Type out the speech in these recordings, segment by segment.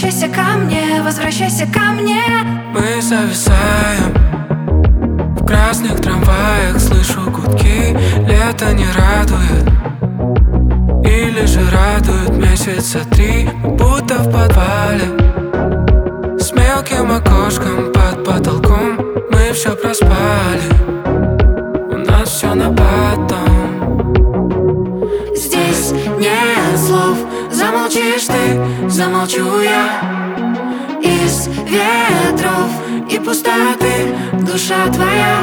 возвращайся ко мне, возвращайся ко мне. Мы зависаем в красных трамваях, слышу гудки. Лето не радует, или же радует месяца 3. Мы будто в подвале с мелким окошком под потолком. Мы все проспали, у нас все на потом. Здесь нет слов, замолчишь ты, замолчу я. Из ветров и пустоты душа твоя.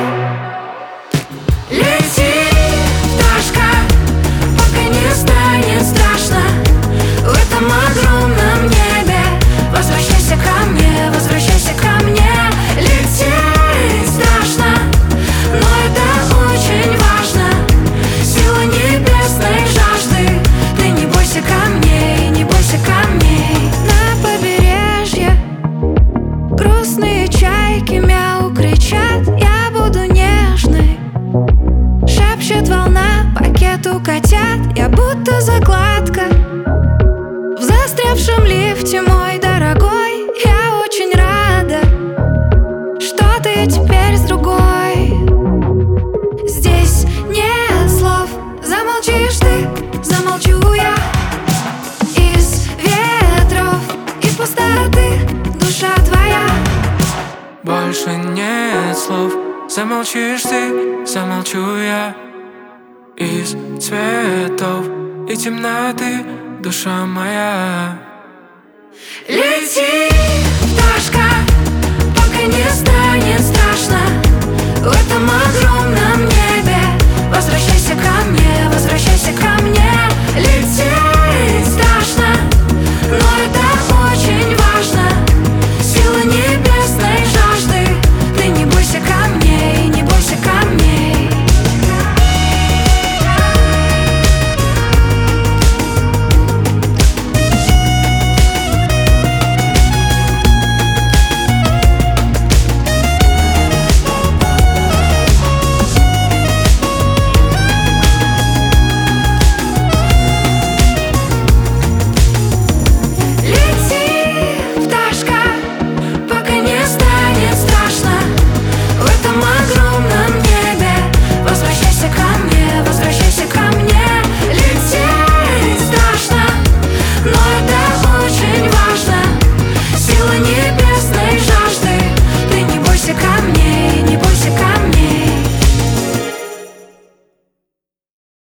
Лети, пташка, пока не станет страшно в этом огромном небе. Возвращайся ко мне, возвращайся ко мне. Лететь страшно, но это очень важно. Сила небесной жажды. Ты не бойся камней, не бойся камней. На побережье грустные чайки мяу кричат. Я буду нежной, шепчет волна пакету котят. Я будто закладка в застрявшем лифте, мой дорогой. Я очень рада, что ты теперь с другой. Здесь нет слов, замолчишь ты, замолчу я. Из ветров и пустоты душа твоя. Больше нет слов, замолчишь ты, замолчу я. Из цветов и темноты душа моя. Лети, пташка, пока не станет страшно в этом